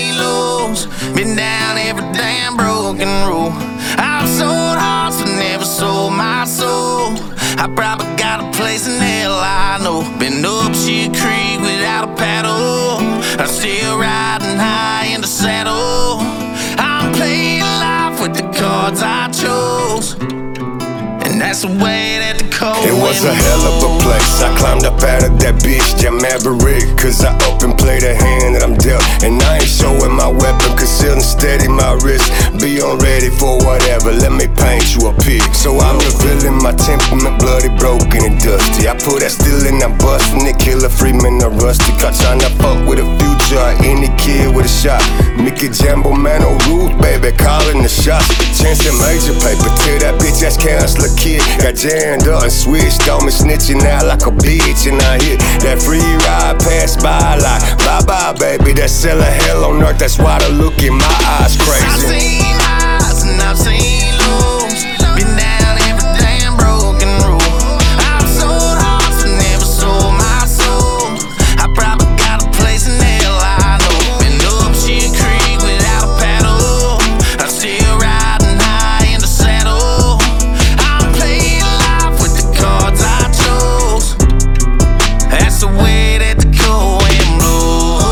seen lows, been down every damn broken road. I've sold hearts but never sold my soul. I probably got a place in hell, I know. Been up shit creek without a paddle. I'm still riding high in the saddle. I'm playing life with the cards I chose, and that's the way that the cold It was a hell of a place. I climbed up out of that bitch, Jam Maverick, cause I up and played a hand that I'm dealt. And I ain't showing my weapon, concealing steady my wrist. Be on ready for whatever, let me paint you a pic. So I'm revealing my temperament, bloody, broken and dusty. I put that still in, I'm busting it, Killer Freeman, I'm rustic. I'm tryna fuck with a future, any kid with a shot. Mickey Jambo, man, no rules, baby, calling the shots. Chance and major paper, tear that bitch ass counselor kid. Got jammed up and switched on me, snitching out like a bitch. And I hit that free ride, pass by like bye-bye, baby. That's selling hell on earth, that's why the look in my eyes crazy. I've seen highs and I've seen lows, been down every damn broken road. I've sold hearts and never sold my soul. I probably got a place in hell, I know. Been up shit creek without a paddle. I'm still riding high in the saddle. I'm playing life with the cards I chose. That's the way that the cold wind blows.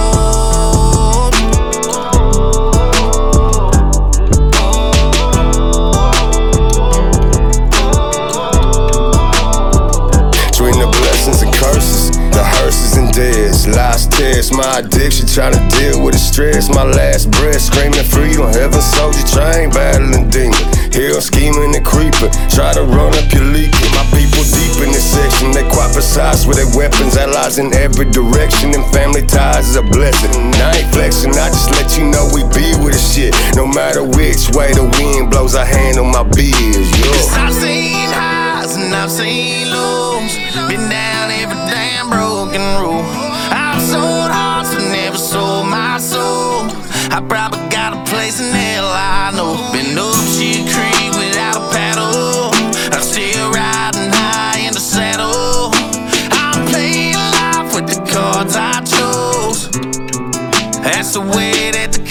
Between the blessings and curses, the hearses and deaths, lost tears, my addiction, trying to deal with the stress. My last breath, screaming freedom, heaven soldier train, battling demons. Hell scheming and creeping, try to run up your leaking. My people deep in this section, they quite precise with their weapons, allies in every direction, and family ties is a blessing. And I ain't flexing, I just let you know we be with the shit. No matter which way the wind blows, I handle my bills, Cause yo. I've seen highs and I've seen lows, been down every damn broken road. I've sold hearts but never sold my soul. I probably got a place in hell, I know. Been up shit creek without a paddle. I'm still riding high in the saddle. I'm playing life with the cards I chose. That's the way that the